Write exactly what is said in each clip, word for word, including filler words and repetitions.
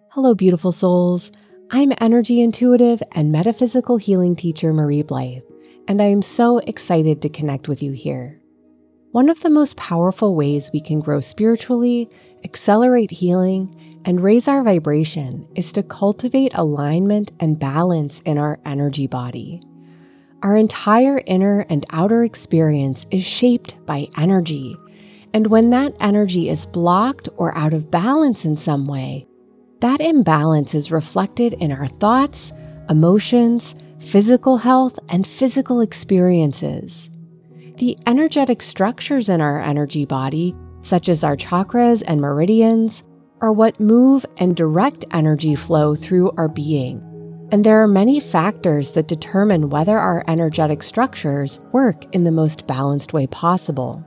Hello, beautiful souls. I'm energy intuitive and metaphysical healing teacher Marie Blythe, and I am so excited to connect with you here. One of the most powerful ways we can grow spiritually, accelerate healing, and raise our vibration is to cultivate alignment and balance in our energy body. Our entire inner and outer experience is shaped by energy, and when that energy is blocked or out of balance in some way, that imbalance is reflected in our thoughts, emotions, physical health, and physical experiences. The energetic structures in our energy body, such as our chakras and meridians, are what move and direct energy flow through our being. And there are many factors that determine whether our energetic structures work in the most balanced way possible.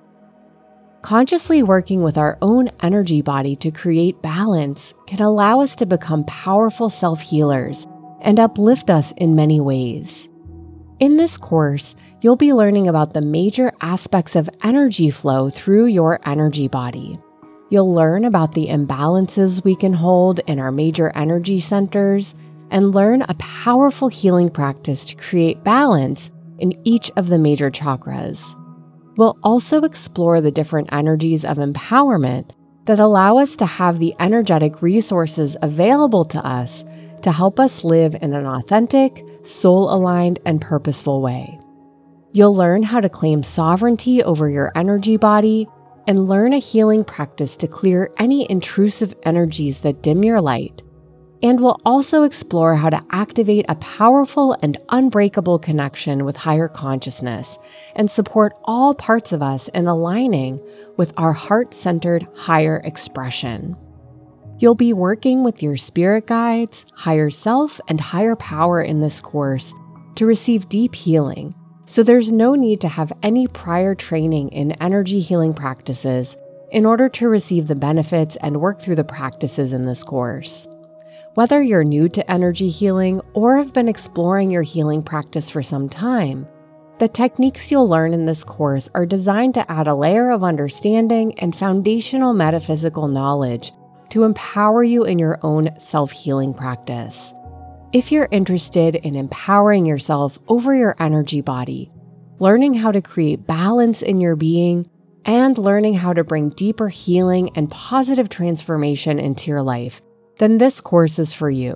Consciously working with our own energy body to create balance can allow us to become powerful self-healers and uplift us in many ways. In this course, you'll be learning about the major aspects of energy flow through your energy body. You'll learn about the imbalances we can hold in our major energy centers and learn a powerful healing practice to create balance in each of the major chakras. We'll also explore the different energies of empowerment that allow us to have the energetic resources available to us to help us live in an authentic, soul-aligned, and purposeful way. You'll learn how to claim sovereignty over your energy body and learn a healing practice to clear any intrusive energies that dim your light. And we'll also explore how to activate a powerful and unbreakable connection with higher consciousness and support all parts of us in aligning with our heart-centered higher expression. You'll be working with your spirit guides, higher self, and higher power in this course to receive deep healing, so there's no need to have any prior training in energy healing practices in order to receive the benefits and work through the practices in this course. Whether you're new to energy healing or have been exploring your healing practice for some time, the techniques you'll learn in this course are designed to add a layer of understanding and foundational metaphysical knowledge to empower you in your own self-healing practice. If you're interested in empowering yourself over your energy body, learning how to create balance in your being, and learning how to bring deeper healing and positive transformation into your life, then this course is for you.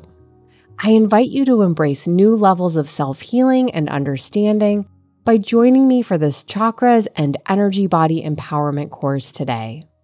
I invite you to embrace new levels of self-healing and understanding by joining me for this chakras and energy body empowerment course today.